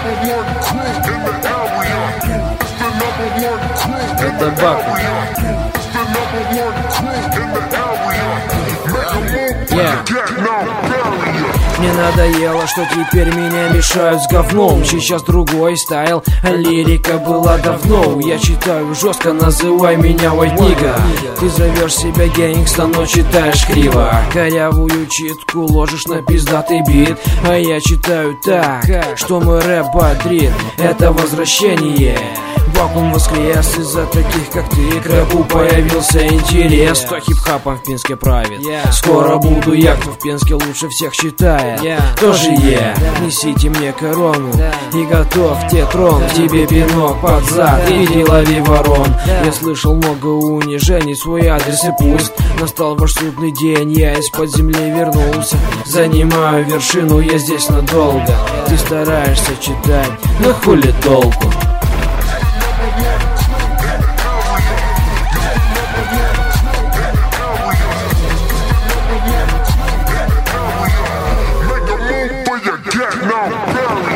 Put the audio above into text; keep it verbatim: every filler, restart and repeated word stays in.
Это Баку. Yeah. Мне надоело, что теперь меня мешают с говном. Сейчас другой стайл, а лирика была давно. Я читаю жестко, называй меня white nigga. Ты зовешь себя гангста, но читаешь криво. Корявую читку ложишь на пиздатый бит. А я читаю так, что мой рэп бодрит. Это возвращение. Вакуум воскрес, из-за таких как ты к рэпу появился интерес. Кто хип-хапом в Пинске правит? Скоро буду я, кто в Пинске лучше всех читает. Тоже я, несите мне корону и готов тебе трон. Тебе пинок под зад, иди лови ворон. Я слышал много унижений, свой адрес и пусть настал ваш судный день. Я из-под земли вернулся, занимаю вершину, я здесь надолго. Ты стараешься читать, но хули толку? Get no